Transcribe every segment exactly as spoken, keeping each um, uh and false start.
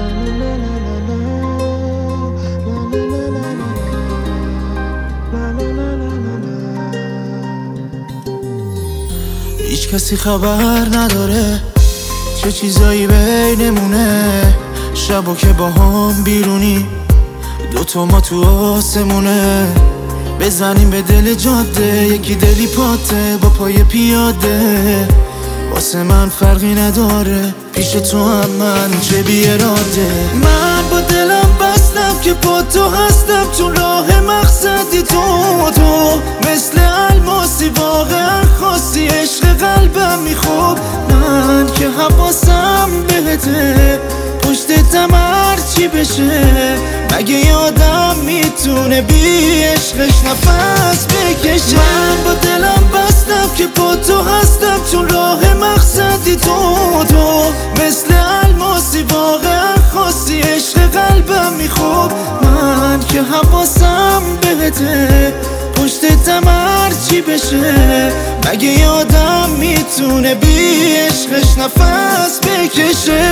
هیچ کسی خبر نداره چه چیزایی بینمونه، شبا که با هم بیرونی دوتا ما تو آسمونه، بزنیم به دل جاده یکی دلی پاته با پای پیاده، واسه من فرقی نداره پیش تو هم من چه بی اراده. من با دلم بستم که با تو هستم، تو راه مقصدی تو تو مثل الماسی واقعا خاصی، عشق قلبم میخوب من که حواسم بهته، پشتتم هرچی بشه مگه یادم میتونه بی عشقش نفس بکشه. من با دلم بستم که با تو هستم، تو راه مقصدی تو تو مثل الماسی واقعا خاصی، عشق قلبم میخوب من که حواسم بهته، پشتتم هرچی بشه مگه یادم میتونه بی عشقش نفس بکشه.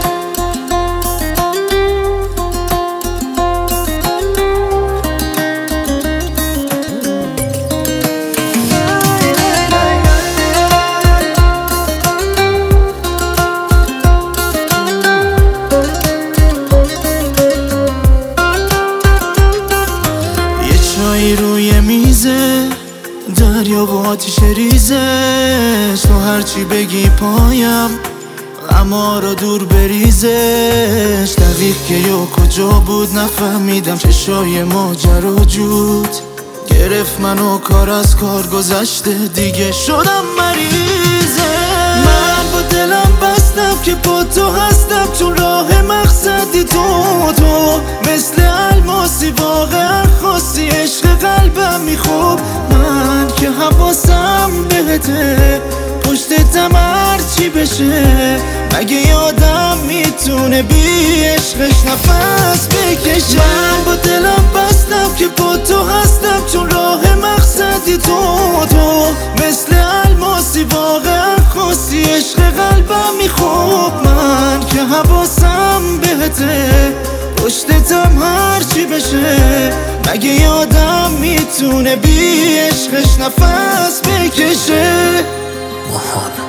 روی میزه دریا و آتیش ریزش، تو هرچی بگی پایم غما رو دور بریزش، دقیق که یا کجا بود نفهمیدم، چشای ماجرا جود گرفت منو، کار از کار گذشته دیگه شدم مریضه. من با دلم بستم که با تو هستم، تو راه مقصدی تو تو مثل الماسی واقعا خاصی، عشق قلبم میخوب من که حواسم بهته، پشتتم هرچی بشه مگه یادم میتونه بی عشقش نفس بکشه. من با دلم بستم که با تو هستم، تو راه مقصدی تو تو مثل الماسی واقعا خاصی، عشق قلبم میخوب من که حواسم بهته، پشتتم هرچی بشه مگه یادم میتونه بی عشقش نفس بکشه.